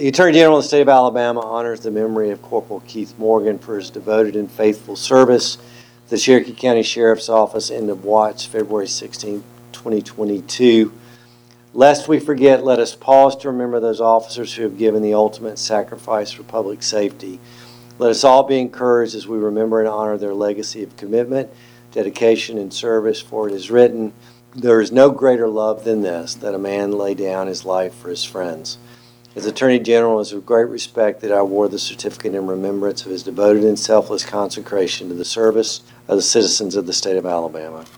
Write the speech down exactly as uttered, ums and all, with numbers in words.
The Attorney General of the State of Alabama honors the memory of Corporal Keith Morgan for his devoted and faithful service. The Cherokee County Sheriff's Office, end of watch, February sixteenth, twenty twenty-two. Lest we forget, let us pause to remember those officers who have given the ultimate sacrifice for public safety. Let us all be encouraged as we remember and honor their legacy of commitment, dedication, and service, for it is written, "There is no greater love than this, that a man lay down his life for his friends." As Attorney General, it is with great respect that I award the certificate in remembrance of his devoted and selfless consecration to the service of the citizens of the state of Alabama.